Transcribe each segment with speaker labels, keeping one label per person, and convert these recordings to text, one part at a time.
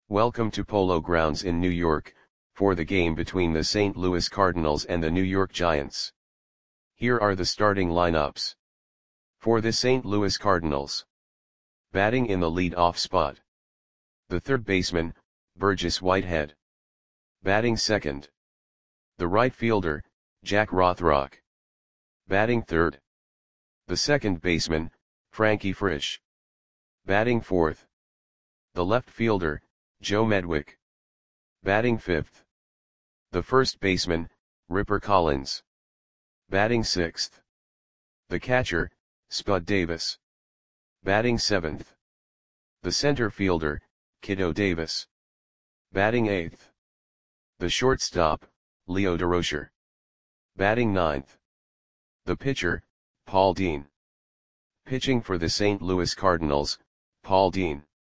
Speaker 1: Welcome to Polo Grounds in New York, for the game between the St. Louis Cardinals and the New York Giants. Here are the starting lineups. For the St. Louis Cardinals. Batting in the lead-off spot. The third baseman, Burgess Whitehead. Batting second. The right fielder, Jack Rothrock. Batting third. The second baseman, Frankie Frisch. Batting fourth. The left fielder, Joe Medwick. Batting fifth. The first baseman, Ripper Collins. Batting sixth. The catcher, Spud Davis. Batting seventh. The center fielder, Kiddo Davis. Batting eighth. The shortstop, Leo Durocher. Batting ninth. The pitcher, Paul Dean. Pitching for the St. Louis Cardinals, Paul Dean.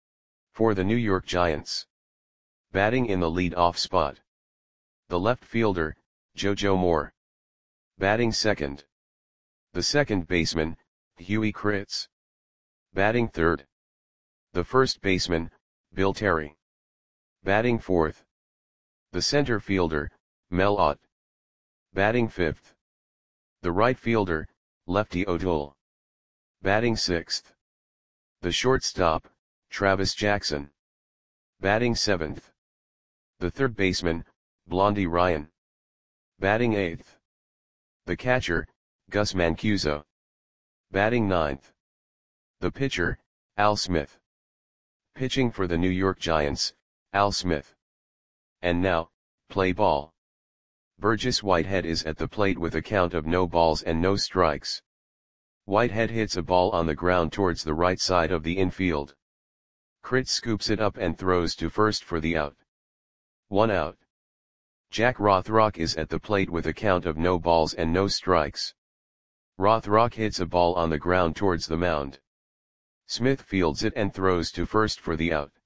Speaker 1: For the New York Giants. Batting in the lead-off spot. The left fielder, JoJo Moore. Batting second. The second baseman, Huey Kritz. Batting third. The first baseman, Bill Terry. Batting fourth. The center fielder, Mel Ott. Batting fifth. The right fielder, Lefty O'Toole. Batting sixth. The shortstop, Travis Jackson. Batting seventh. The third baseman, Blondie Ryan. Batting eighth. The catcher, Gus Mancuso. Batting ninth. The pitcher, Al Smith. Pitching for the New York Giants, Al Smith. And now, play ball. Burgess Whitehead is at the plate with a count of no balls and no strikes. Whitehead hits a ball on the ground towards the right side of the infield. Kritz scoops it up and throws to first for the out. 1 out. Jack Rothrock is at the plate with a count of no balls and no strikes. Rothrock hits a ball on the ground towards the mound. Smith fields it and throws to first for the out.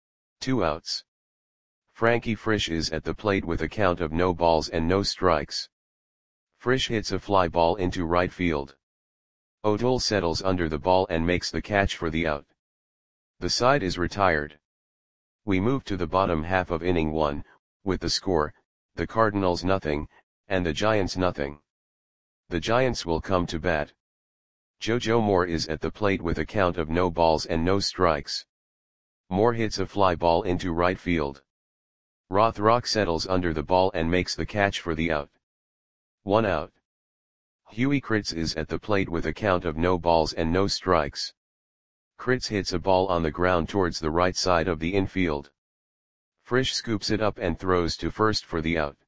Speaker 1: 2 outs. Frankie Frisch is at the plate with a count of no balls and no strikes. Frisch hits a fly ball into right field. O'Toole settles under the ball and makes the catch for the out. The side is retired. We move to the bottom half of inning 1, with the score, the Cardinals nothing, and the Giants nothing. The Giants will come to bat. JoJo Moore is at the plate with a count of no balls and no strikes. Moore hits a fly ball into right field. Rothrock settles under the ball and makes the catch for the out. 1 out. Huey Kritz is at the plate with a count of no balls and no strikes. Kritz hits a ball on the ground towards the right side of the infield. Frisch scoops it up and throws to first for the out.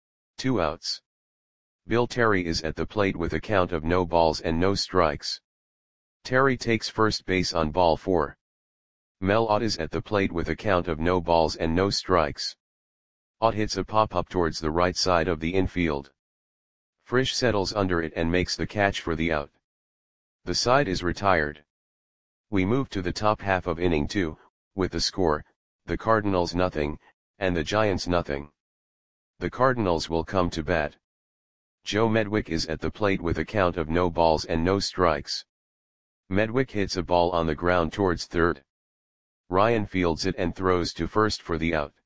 Speaker 1: 2 outs. Bill Terry is at the plate with a count of no balls and no strikes. Terry takes first base on ball 4. Mel Ott is at the plate with a count of no balls and no strikes. Ott hits a pop-up towards the right side of the infield. Frisch settles under it and makes the catch for the out. The side is retired. We move to the top half of inning 2, with the score, the Cardinals nothing, and the Giants nothing. The Cardinals will come to bat. Joe Medwick is at the plate with a count of no balls and no strikes. Medwick hits a ball on the ground towards third. Ryan fields it and throws to first for the out.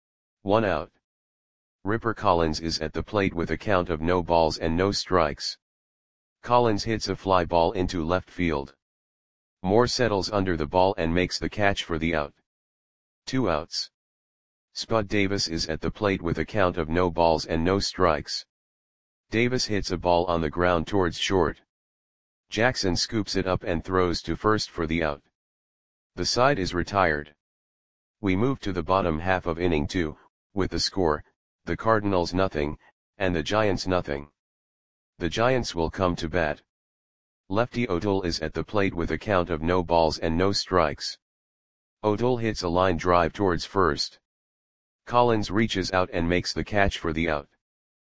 Speaker 1: 1 out. Ripper Collins is at the plate with a count of no balls and no strikes. Collins hits a fly ball into left field. Moore settles under the ball and makes the catch for the out. 2 outs. Spud Davis is at the plate with a count of no balls and no strikes. Davis hits a ball on the ground towards short. Jackson scoops it up and throws to first for the out. The side is retired. We move to the bottom half of inning 2, with the score, the Cardinals nothing, and the Giants nothing. The Giants will come to bat. Lefty O'Toole is at the plate with a count of no balls and no strikes. O'Toole hits a line drive towards first. Collins reaches out and makes the catch for the out.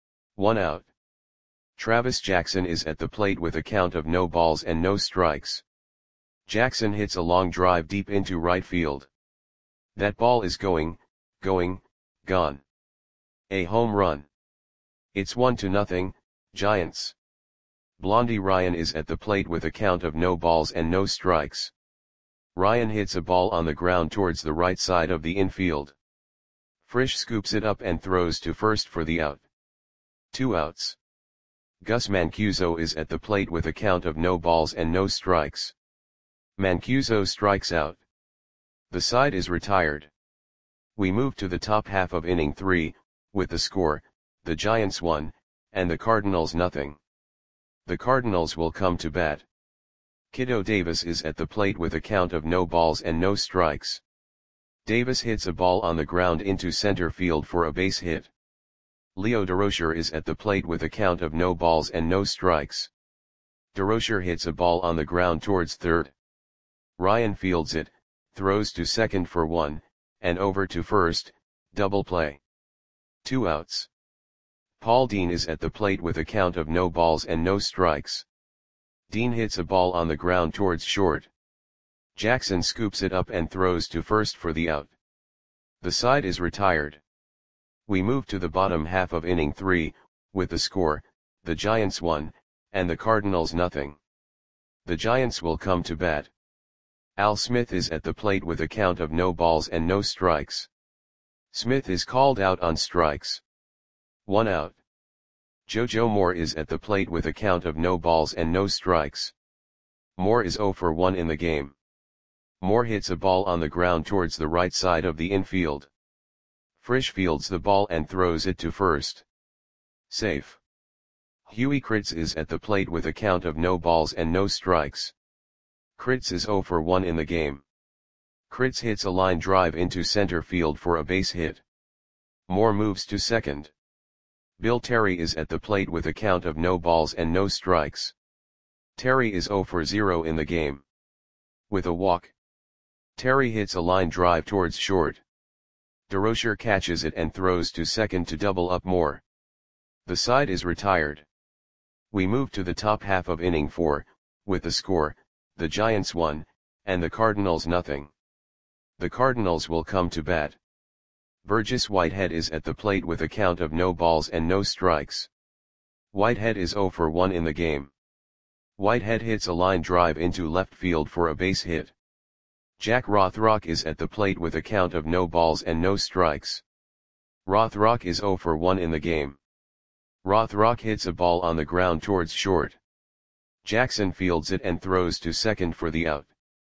Speaker 1: 1 out. Travis Jackson is at the plate with a count of no balls and no strikes. Jackson hits a long drive deep into right field. That ball is going, gone. A home run. It's 1-0, Giants. Blondie Ryan is at the plate with a count of no balls and no strikes. Ryan hits a ball on the ground towards the right side of the infield. Frisch scoops it up and throws to first for the out. 2 outs. Gus Mancuso is at the plate with a count of no balls and no strikes. Mancuso strikes out. The side is retired. We move to the top half of inning 3, with the score, the Giants 1, and the Cardinals nothing. The Cardinals will come to bat. Kiddo Davis is at the plate with a count of no balls and no strikes. Davis hits a ball on the ground into center field for a base hit. Leo Durocher is at the plate with a count of no balls and no strikes. Durocher hits a ball on the ground towards third. Ryan fields it, throws to second for 1, and over to first, double play. 2 outs. Paul Dean is at the plate with a count of no balls and no strikes. Dean hits a ball on the ground towards short. Jackson scoops it up and throws to first for the out. The side is retired. We move to the bottom half of inning 3, with the score, the Giants 1, and the Cardinals nothing. The Giants will come to bat. Al Smith is at the plate with a count of no balls and no strikes. Smith is called out on strikes. 1 out. JoJo Moore is at the plate with a count of no balls and no strikes. Moore is 0 for 1 in the game. Moore hits a ball on the ground towards the right side of the infield. Frisch fields the ball and throws it to first. Safe. Huey Kritz is at the plate with a count of no balls and no strikes. Kritz is 0 for 1 in the game. Kritz hits a line drive into center field for a base hit. Moore moves to second. Bill Terry is at the plate with a count of no balls and no strikes. Terry is 0 for 0 in the game. With a walk, Terry hits a line drive towards short. Durocher catches it and throws to second to double up Moore. The side is retired. We move to the top half of inning 4, with the score, the Giants 1, and the Cardinals nothing. The Cardinals will come to bat. Burgess Whitehead is at the plate with a count of no balls and no strikes. Whitehead is 0 for 1 in the game. Whitehead hits a line drive into left field for a base hit. Jack Rothrock is at the plate with a count of no balls and no strikes. Rothrock is 0 for 1 in the game. Rothrock hits a ball on the ground towards short. Jackson fields it and throws to second for the out.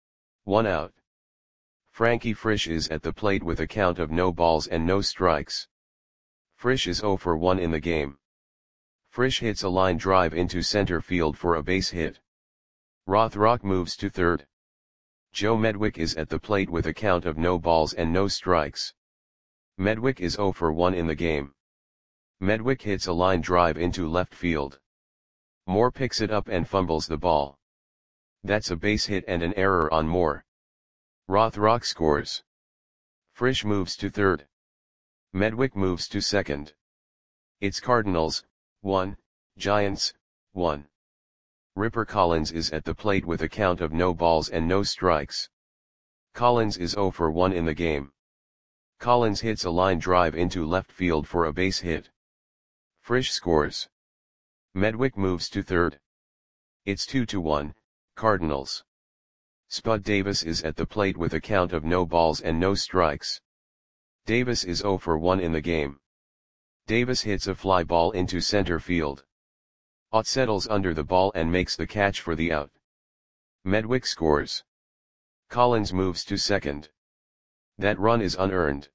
Speaker 1: 1 out. Frankie Frisch is at the plate with a count of no balls and no strikes. Frisch is 0 for 1 in the game. Frisch hits a line drive into center field for a base hit. Rothrock moves to third. Joe Medwick is at the plate with a count of no balls and no strikes. Medwick is 0 for 1 in the game. Medwick hits a line drive into left field. Moore picks it up and fumbles the ball. That's a base hit and an error on Moore. Rothrock scores. Frisch moves to third. Medwick moves to second. It's Cardinals, 1, Giants, 1. Ripper Collins is at the plate with a count of no balls and no strikes. Collins is 0 for 1 in the game. Collins hits a line drive into left field for a base hit. Frisch scores. Medwick moves to third. It's 2-1, Cardinals. Spud Davis is at the plate with a count of no balls and no strikes. Davis is 0 for 1 in the game. Davis hits a fly ball into center field. Ott settles under the ball and makes the catch for the out. Medwick scores. Collins moves to second. That run is unearned.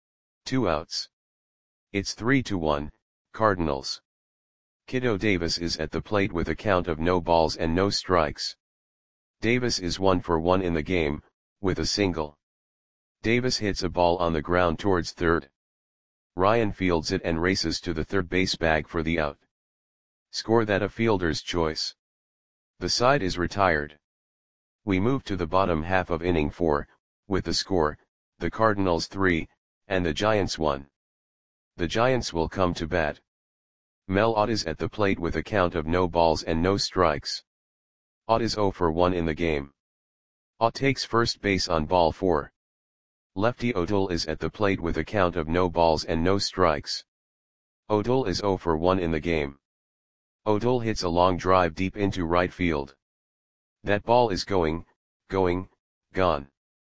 Speaker 1: 2 outs. It's 3-1, Cardinals. Kiddo Davis is at the plate with a count of no balls and no strikes. Davis is 1 for 1 in the game, with a single. Davis hits a ball on the ground towards third. Ryan fields it and races to the third base bag for the out. Score that a fielder's choice. The side is retired. We move to the bottom half of inning 4, with the score, the Cardinals 3, and the Giants 1. The Giants will come to bat. Mel Ott is at the plate with a count of no balls and no strikes. Ott is 0 for 1 in the game. Ott takes first base on ball 4. Lefty O'Toole is at the plate with a count of no balls and no strikes. O'Toole is 0 for 1 in the game. O'Toole hits a long drive deep into right field. That ball is going, gone.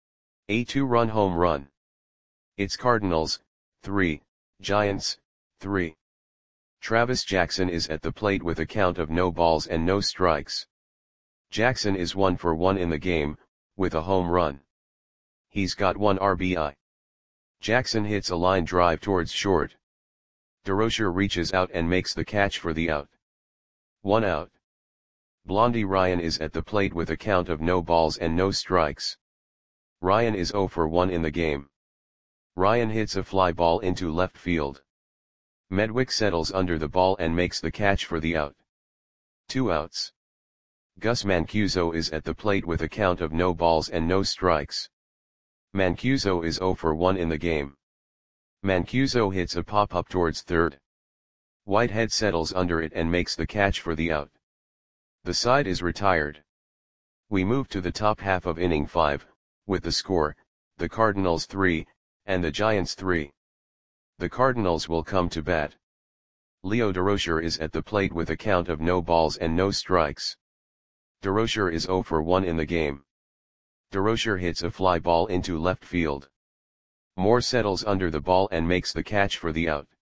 Speaker 1: A 2-run home run. It's Cardinals, 3, Giants, 3. Travis Jackson is at the plate with a count of no balls and no strikes. Jackson is 1 for 1 in the game, with a home run. He's got 1 RBI. Jackson hits a line drive towards short. DeRocher reaches out and makes the catch for the out. 1 out. Blondie Ryan is at the plate with a count of no balls and no strikes. Ryan is 0 for 1 in the game. Ryan hits a fly ball into left field. Medwick settles under the ball and makes the catch for the out. 2 outs. Gus Mancuso is at the plate with a count of no balls and no strikes. Mancuso is 0 for 1 in the game. Mancuso hits a pop-up towards third. Whitehead settles under it and makes the catch for the out. The side is retired. We move to the top half of inning 5, with the score, the Cardinals 3, and the Giants 3. The Cardinals will come to bat. Leo DeRocher is at the plate with a count of no balls and no strikes. DeRocher is 0 for 1 in the game. DeRocher hits a fly ball into left field. Moore settles under the ball and makes the catch for the out.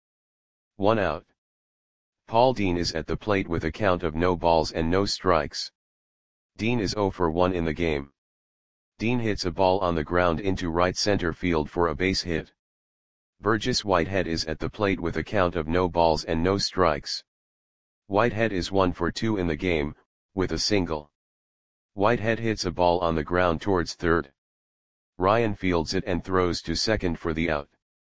Speaker 1: 1 out. Paul Dean is at the plate with a count of no balls and no strikes. Dean is 0 for 1 in the game. Dean hits a ball on the ground into right center field for a base hit. Burgess Whitehead is at the plate with a count of no balls and no strikes. Whitehead is 1 for 2 in the game, with a single. Whitehead hits a ball on the ground towards third. Ryan fields it and throws to second for the out.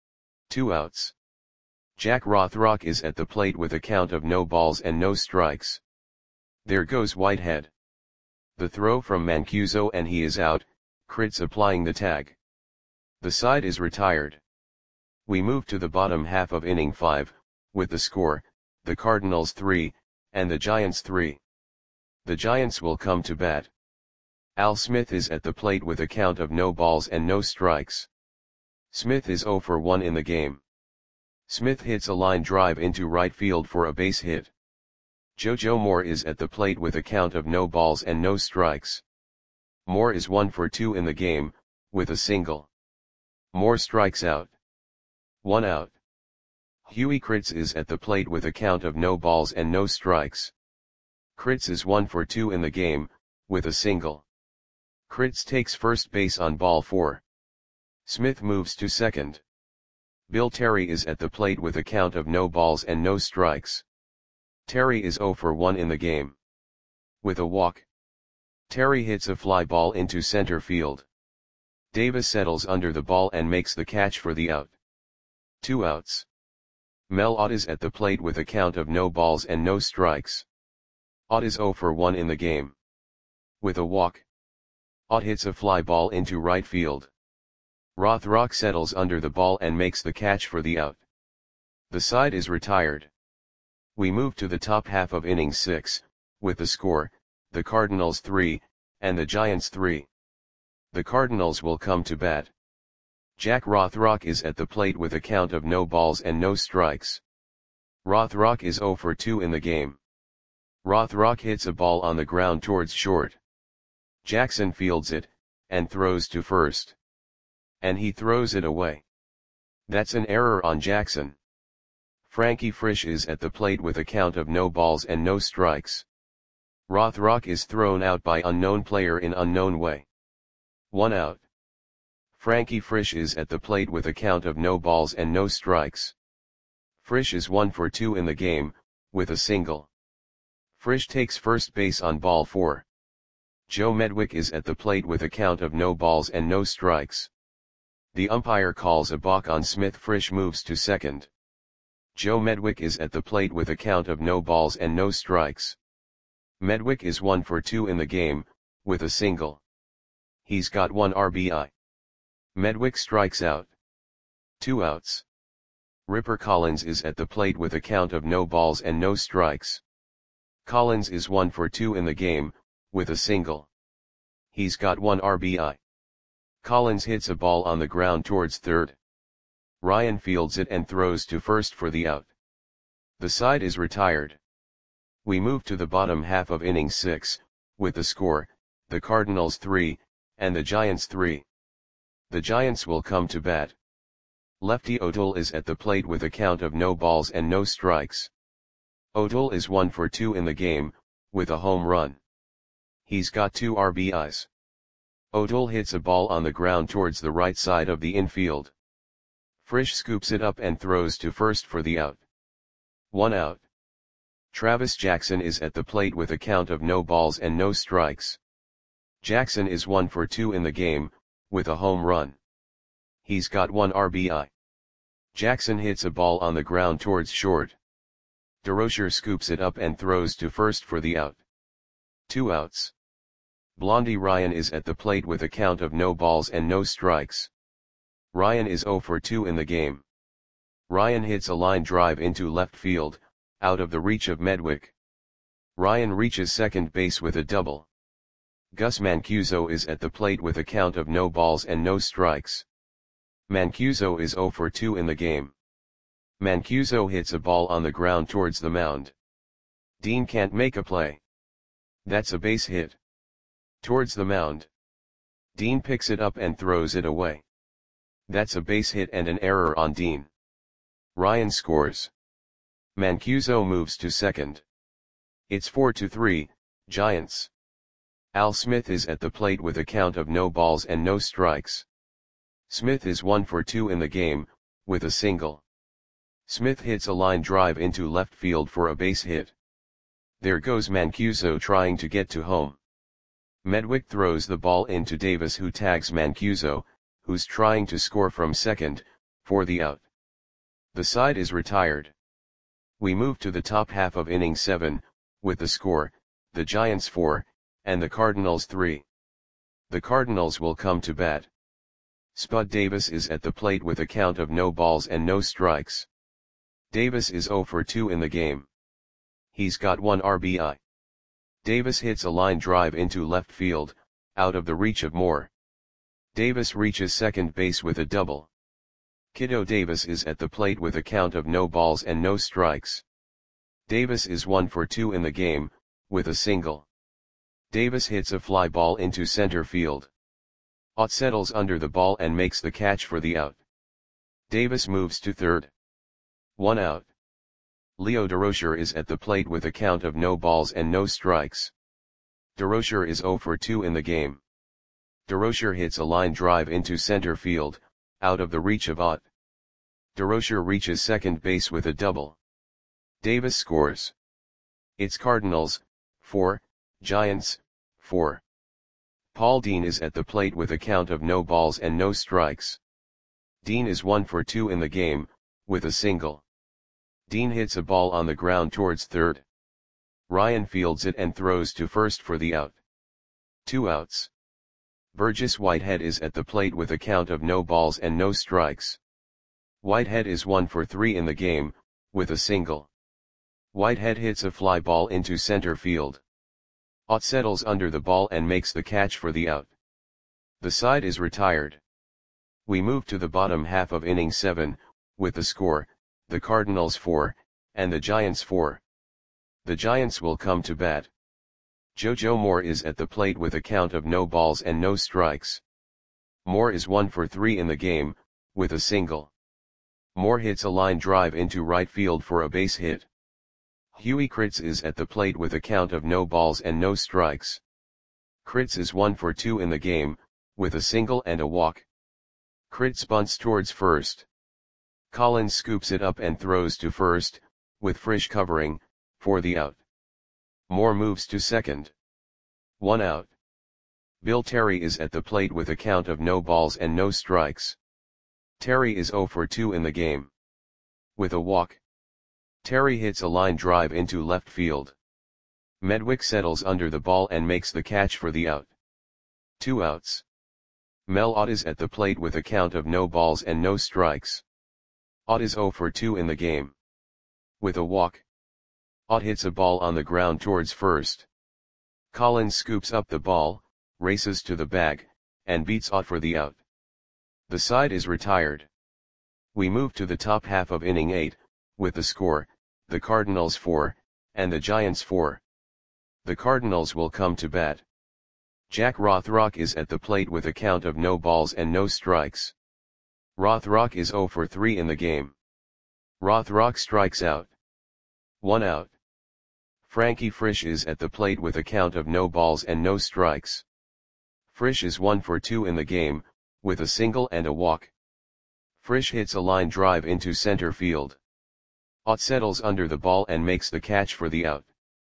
Speaker 1: 2 outs. Jack Rothrock is at the plate with a count of no balls and no strikes. There goes Whitehead. The throw from Mancuso and he is out, Kritz applying the tag. The side is retired. We move to the bottom half of inning 5, with the score, the Cardinals 3, and the Giants 3. The Giants will come to bat. Al Smith is at the plate with a count of no balls and no strikes. Smith is 0 for 1 in the game. Smith hits a line drive into right field for a base hit. JoJo Moore is at the plate with a count of no balls and no strikes. Moore is 1 for 2 in the game, with a single. Moore strikes out. 1 out. Huey Kritz is at the plate with a count of no balls and no strikes. Kritz is 1 for 2 in the game, with a single. Kritz takes first base on ball 4. Smith moves to second. Bill Terry is at the plate with a count of no balls and no strikes. Terry is 0 for 1 in the game. With a walk. Terry hits a fly ball into center field. Davis settles under the ball and makes the catch for the out. 2 outs. Mel Ott is at the plate with a count of no balls and no strikes. Ott is 0 for 1 in the game. With a walk. Ott hits a fly ball into right field. Rothrock settles under the ball and makes the catch for the out. The side is retired. We move to the top half of inning 6, with the score, the Cardinals 3, and the Giants 3. The Cardinals will come to bat. Jack Rothrock is at the plate with a count of no balls and no strikes. Rothrock is 0 for 2 in the game. Rothrock hits a ball on the ground towards short. Jackson fields it, and throws to first. And he throws it away. That's an error on Jackson. Frankie Frisch is at the plate with a count of no balls and no strikes. Rothrock is thrown out by unknown player in unknown way. 1 out. Frankie Frisch is at the plate with a count of no balls and no strikes. Frisch is 1 for 2 in the game, with a single. Frisch takes first base on ball 4. Joe Medwick is at the plate with a count of no balls and no strikes. The umpire calls a balk on Smith. Frisch moves to second. Joe Medwick is at the plate with a count of no balls and no strikes. Medwick is 1 for 2 in the game, with a single. He's got 1 RBI. Medwick strikes out. 2 outs. Ripper Collins is at the plate with a count of no balls and no strikes. Collins is 1 for 2 in the game, with a single. He's got 1 RBI. Collins hits a ball on the ground towards third. Ryan fields it and throws to first for the out. The side is retired. We move to the bottom half of inning 6, with the score, the Cardinals 3, and the Giants 3. The Giants will come to bat. Lefty O'Toole is at the plate with a count of no balls and no strikes. O'Toole is 1 for 2 in the game, with a home run. He's got 2 RBIs. O'Toole hits a ball on the ground towards the right side of the infield. Frisch scoops it up and throws to first for the out. 1 out. Travis Jackson is at the plate with a count of no balls and no strikes. Jackson is 1 for 2 in the game, with a home run. He's got 1 RBI. Jackson hits a ball on the ground towards short. DeRocher scoops it up and throws to first for the out. 2 outs. Blondie Ryan is at the plate with a count of no balls and no strikes. Ryan is 0 for 2 in the game. Ryan hits a line drive into left field, out of the reach of Medwick. Ryan reaches second base with a double. Gus Mancuso is at the plate with a count of no balls and no strikes. Mancuso is 0 for 2 in the game. Mancuso hits a ball on the ground towards the mound. Dean can't make a play. That's a base hit. Towards the mound. Dean picks it up and throws it away. That's a base hit and an error on Dean. Ryan scores. Mancuso moves to second. It's 4-3, Giants. Al Smith is at the plate with a count of no balls and no strikes. Smith is 1 for 2 in the game, with a single. Smith hits a line drive into left field for a base hit. There goes Mancuso trying to get to home. Medwick throws the ball into Davis, who tags Mancuso, who's trying to score from second, for the out. The side is retired. We move to the top half of inning 7, with the score, the Giants 4, and the Cardinals 3. The Cardinals will come to bat. Spud Davis is at the plate with a count of no balls and no strikes. Davis is 0 for 2 in the game. He's got 1 RBI. Davis hits a line drive into left field, out of the reach of Moore. Davis reaches second base with a double. Kiddo Davis is at the plate with a count of no balls and no strikes. Davis is 1 for 2 in the game, with a single. Davis hits a fly ball into center field. Ott settles under the ball and makes the catch for the out. Davis moves to third. 1 out. Leo DeRocher is at the plate with a count of no balls and no strikes. DeRocher is 0 for 2 in the game. DeRocher hits a line drive into center field, out of the reach of Ott. DeRocher reaches second base with a double. Davis scores. It's Cardinals, 4, Giants, 4. Paul Dean is at the plate with a count of no balls and no strikes. Dean is 1 for 2 in the game, with a single. Dean hits a ball on the ground towards third. Ryan fields it and throws to first for the out. 2 outs. Burgess Whitehead is at the plate with a count of no balls and no strikes. Whitehead is 1 for 3 in the game, with a single. Whitehead hits a fly ball into center field. Ott settles under the ball and makes the catch for the out. The side is retired. We move to the bottom half of inning 7, with the score, the Cardinals 4, and the Giants 4. The Giants will come to bat. JoJo Moore is at the plate with a count of no balls and no strikes. Moore is 1 for 3 in the game, with a single. Moore hits a line drive into right field for a base hit. Huey Kritz is at the plate with a count of no balls and no strikes. Kritz is 1 for 2 in the game, with a single and a walk. Kritz bunts towards first. Collins scoops it up and throws to first, with Frisch covering, for the out. Moore moves to second. 1 out. Bill Terry is at the plate with a count of no balls and no strikes. Terry is 0 for 2 in the game. With a walk. Terry hits a line drive into left field. Medwick settles under the ball and makes the catch for the out. 2 outs. Mel Ott is at the plate with a count of no balls and no strikes. Ott is 0 for 2 in the game. With a walk. Ott hits a ball on the ground towards first. Collins scoops up the ball, races to the bag, and beats Ott for the out. The side is retired. We move to the top half of inning 8, with the score, the Cardinals 4, and the Giants 4. The Cardinals will come to bat. Jack Rothrock is at the plate with a count of no balls and no strikes. Rothrock is 0 for 3 in the game. Rothrock strikes out. 1 out. Frankie Frisch is at the plate with a count of no balls and no strikes. Frisch is 1 for 2 in the game, with a single and a walk. Frisch hits a line drive into center field. Ott settles under the ball and makes the catch for the out.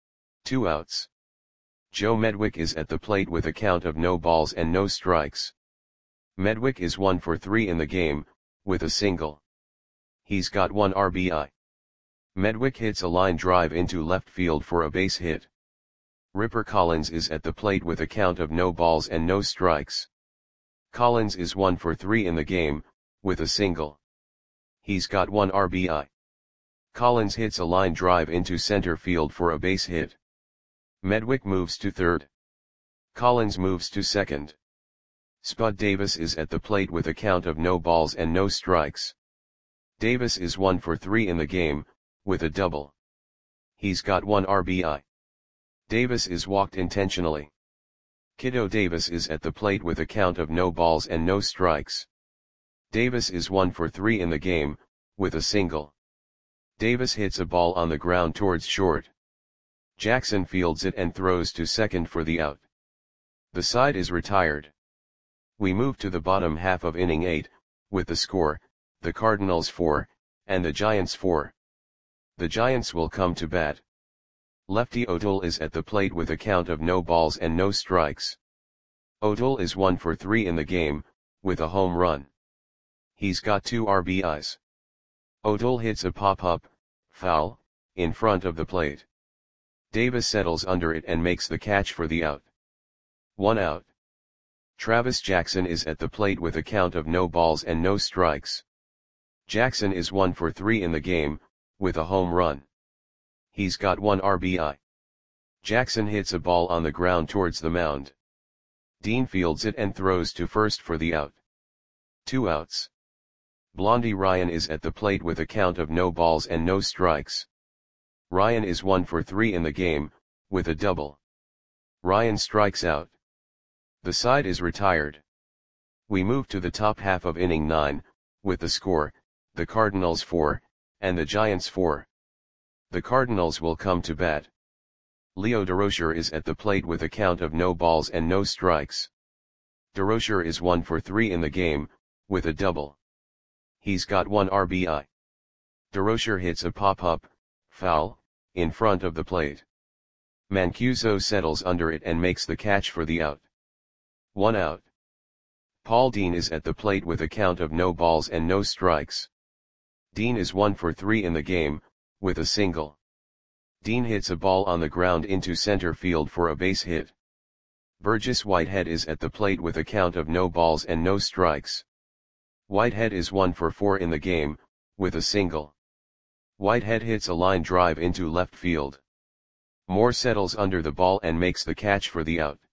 Speaker 1: 2 outs. Joe Medwick is at the plate with a count of no balls and no strikes. Medwick is 1 for 3 in the game, with a single. He's got 1 RBI. Medwick hits a line drive into left field for a base hit. Ripper Collins is at the plate with a count of no balls and no strikes. Collins is 1 for 3 in the game, with a single. He's got 1 RBI. Collins hits a line drive into center field for a base hit. Medwick moves to third. Collins moves to second. Spud Davis is at the plate with a count of no balls and no strikes. Davis is 1 for 3 in the game, with a double. He's got 1 RBI. Davis is walked intentionally. Kiddo Davis is at the plate with a count of no balls and no strikes. Davis is 1 for 3 in the game, with a single. Davis hits a ball on the ground towards short. Jackson fields it and throws to second for the out. The side is retired. We move to the bottom half of inning 8, with the score, the Cardinals 4, and the Giants 4. The Giants will come to bat. Lefty O'Toole is at the plate with a count of no balls and no strikes. O'Toole is 1 for 3 in the game, with a home run. He's got 2 RBIs. O'Toole hits a pop-up, foul, in front of the plate. Davis settles under it and makes the catch for the out. 1 out. Travis Jackson is at the plate with a count of no balls and no strikes. Jackson is 1 for 3 in the game, with a home run. He's got 1 RBI. Jackson hits a ball on the ground towards the mound. Dean fields it and throws to first for the out. 2 outs. Blondie Ryan is at the plate with a count of no balls and no strikes. Ryan is 1 for 3 in the game, with a double. Ryan strikes out. The side is retired. We move to the top half of inning 9, with the score, the Cardinals 4, and the Giants 4. The Cardinals will come to bat. Leo Durocher is at the plate with a count of no balls and no strikes. Durocher is 1 for 3 in the game, with a double. He's got 1 RBI. Durocher hits a pop-up, foul, in front of the plate. Mancuso settles under it and makes the catch for the out. 1 out. Paul Dean is at the plate with a count of no balls and no strikes. Dean is 1 for 3 in the game, with a single. Dean hits a ball on the ground into center field for a base hit. Burgess Whitehead is at the plate with a count of no balls and no strikes. Whitehead is 1 for 4 in the game, with a single. Whitehead hits a line drive into left field. Moore settles under the ball and makes the catch for the out.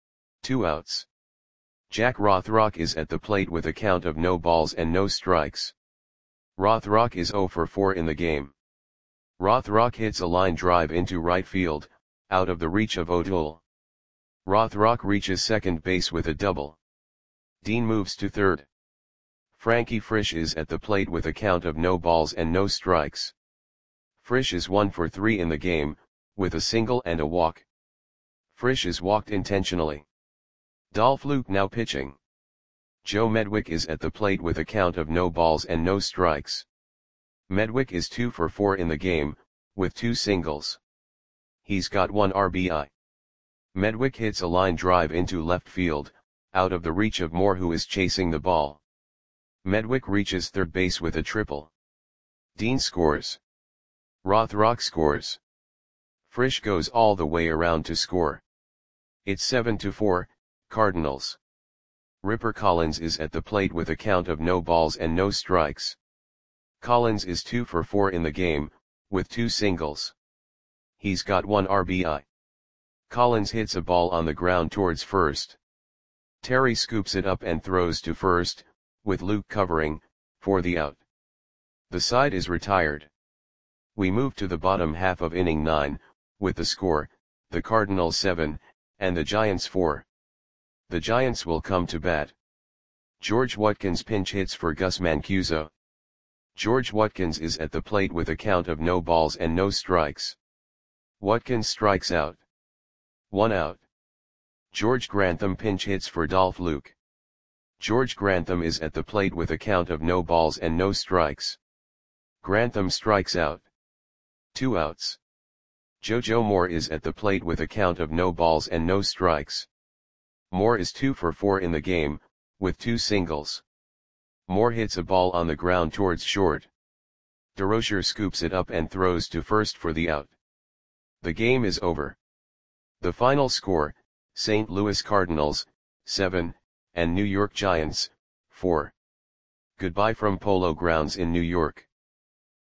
Speaker 1: 2 outs. Jack Rothrock is at the plate with a count of no balls and no strikes. Rothrock is 0 for 4 in the game. Rothrock hits a line drive into right field, out of the reach of O'Toole. Rothrock reaches second base with a double. Dean moves to third. Frankie Frisch is at the plate with a count of no balls and no strikes. Frisch is 1 for 3 in the game, with a single and a walk. Frisch is walked intentionally. Dolph Luke now pitching. Joe Medwick is at the plate with a count of no balls and no strikes. Medwick is 2 for 4 in the game, with 2 singles. He's got 1 RBI. Medwick hits a line drive into left field, out of the reach of Moore who is chasing the ball. Medwick reaches third base with a triple. Dean scores. Rothrock scores. Frisch goes all the way around to score. It's 7-4, Cardinals. Ripper Collins is at the plate with a count of no balls and no strikes. Collins is 2 for 4 in the game, with 2 singles. He's got 1 RBI. Collins hits a ball on the ground towards first. Terry scoops it up and throws to first, with Luke covering, for the out. The side is retired. We move to the bottom half of inning 9, with the score, the Cardinals 7, and the Giants 4. The Giants will come to bat. George Watkins pinch hits for Gus Mancuso. George Watkins is at the plate with a count of no balls and no strikes. Watkins strikes out. 1 out. George Grantham pinch hits for Dolph Luke. George Grantham is at the plate with a count of no balls and no strikes. Grantham strikes out. 2 outs. JoJo Moore is at the plate with a count of no balls and no strikes. Moore is 2 for 4 in the game, with 2 singles. Moore hits a ball on the ground towards short. DeRozier scoops it up and throws to first for the out. The game is over. The final score, St. Louis Cardinals, 7, and New York Giants, 4. Goodbye from Polo Grounds in New York.